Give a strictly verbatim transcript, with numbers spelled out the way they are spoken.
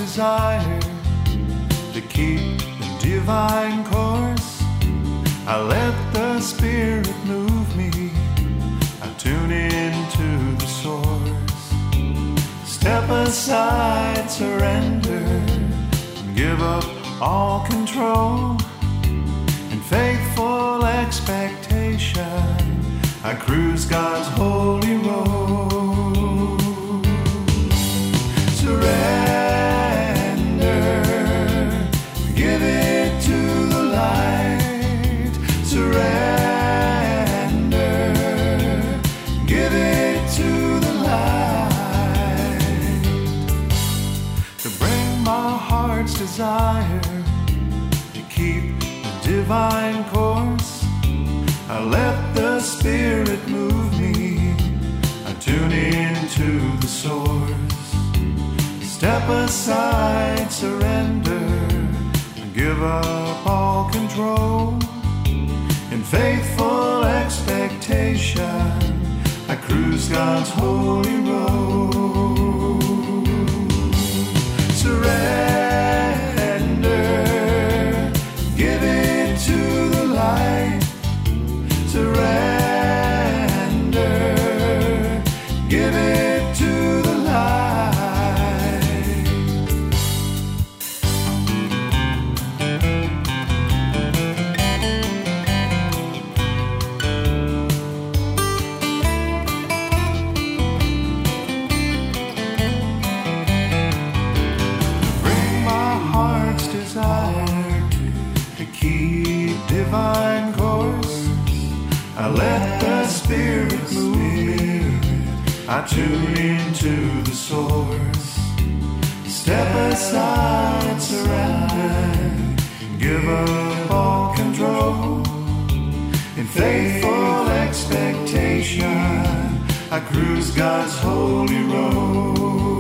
desire to keep the divine course. I let the Spirit move me. I tune into the source. Step aside, surrender, and give up all control. In faithful expectation, I cruise God's holy road. Surrender, give it to the light. Surrender, give it to the light. To bring my heart's desire to keep the divine course. I let the Spirit move me. I tune into the source. Step aside, surrender, and give up all control. In faithful expectation, I cruise God's holy road. Surrender, give it to the light. Surrender, give it to the light. Bring my heart's desire to keep divine course. I let the Spirit move me. I tune into the source. Step aside, surrender, give up all control. In faithful expectation, I cruise God's holy road.